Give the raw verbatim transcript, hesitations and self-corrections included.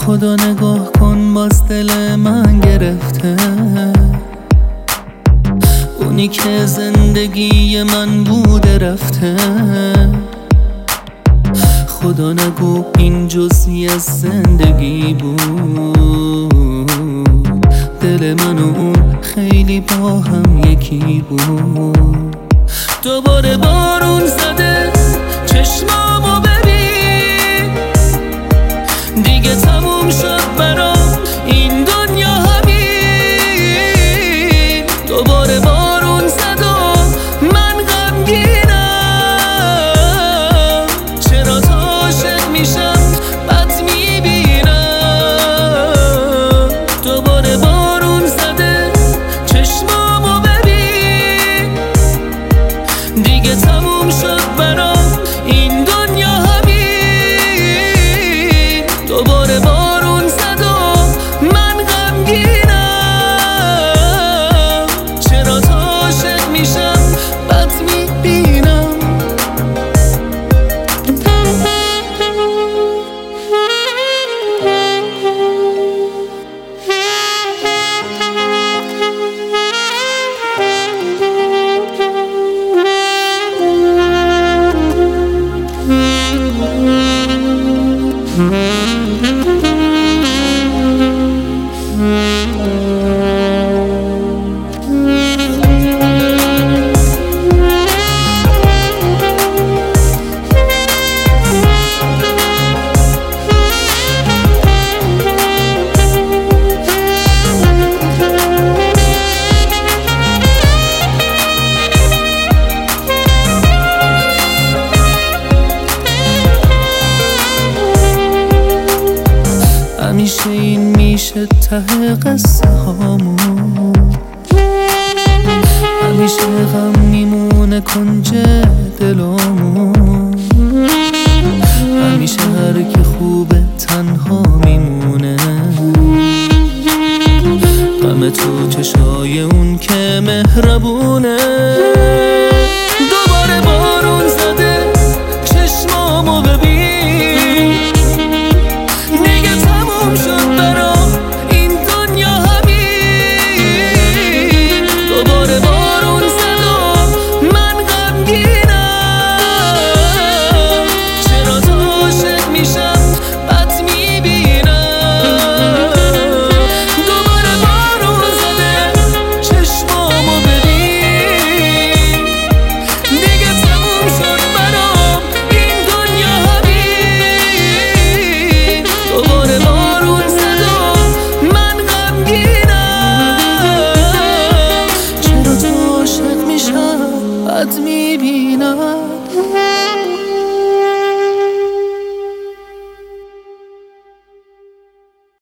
خدا نگاه کن باز دل من گرفته، اونی که زندگی من بوده رفته. خدا نگو این جزئی از زندگی بود، دل من و اون خیلی با هم یکی بود. دوباره بارون زده چشمامو ببین، دیگه تموم شد برام این دنیا همین. دوباره بارون زد و من غمگینم، چرا تا عاشق میشم بد میبینم. دوباره بارون زده چشمامو ببین، دیگه تموم شد برام این دنیا همین. دوباره بارون زد و من غمگینم، چرا تا عاشق میشم بد میبینم. همیشه این میشه ته قصه هامون، همیشه غم میمونه کنج دلامون، همیشه هر که خوبه تنها میمونه. غم تو چشای اون که مهربونه. دوباره بارون زده چشمامو ببین،